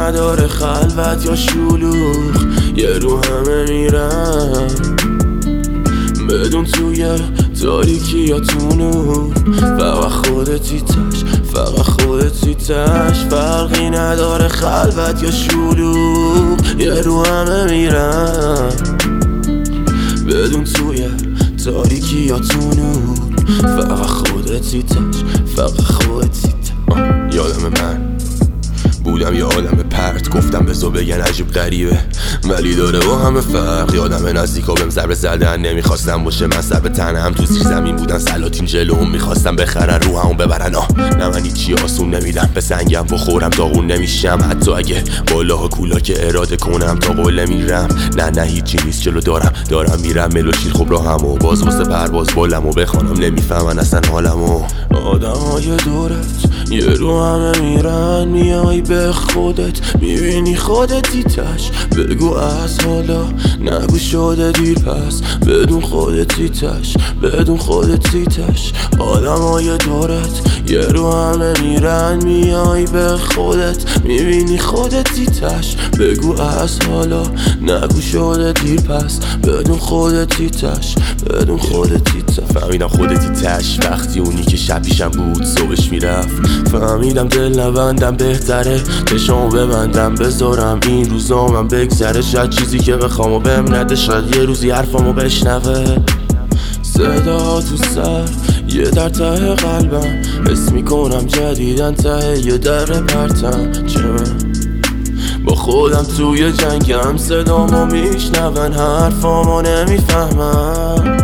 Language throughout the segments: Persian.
نداره خلوت یا شلوغ، یه رو همه میرن بدون توی تاریکی یا تو نور. فقط خودتی تش، فقط خودتی تش، فرقی نداره خلوت یا شلوغ، یه رو همه میرن بدون توی تاریکی یا تو نور. فقط خودتی تش، فقط خودتی تش. یادم من بودم یه آدم پرت، گفتم بزو بگن عجیب غریبه ولی داره با همه فرق. یادم نزدیکا بهم ضربه زدن، نمیخواستم باشه من سر به تنم، تو زیر زمین بودن سلاطین جلوم، میخواستم بخرن رو همون ببرن. نه من هیچی آسون نمیدم، به سنگم بخورم داغون نمیشم، حتی اگه بالاها کولا که اراده کنم تا قله میرم. نه هیچی نیست جلو دارم میرم ملو شیر خوب راهمو، باز واسه پرواز بالمو بخوانم نمیفهمن اصلا حالمو. آدمای دورت یه رو همه میرن، میای به خودت میبینی خودتی تش، بگو از حالا نگو شده دیر پس، بدون خودتی تش، بدون خودتی تش. آدمای دورت یه رو همه میرن، میای به خودت میبینی خودتی تش، بگو از حالا نگو شده دیر پس، بدون خودتی تش، بدون خودتی تش. فهمیدم خودتی تش وقتی اونی که شب پیشم بود صبحش میرفت، فهمیدم دل نبندم بهتره چشامو ببندم بذارم این روزا من بگذره، شاید چیزی که بخوام و بهم نده، شاید یه روزی حرفامو بشنوه. صدا تو سر یه در ته قلبم، حس میکنم جدیدن ته یه در پرتم، چه من با خودم توی جنگم، صدامو میشنون حرفامو نمیفهمم.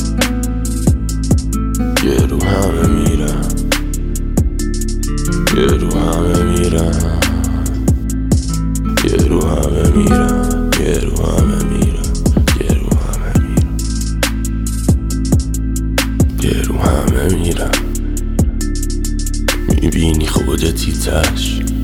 یه رو همه میرم، یه رو همه میرم، یه رو همه میرم، یه رو همه میرم، یه رو همه میرم، یه رو همه میرم، میبینی خودتی تش.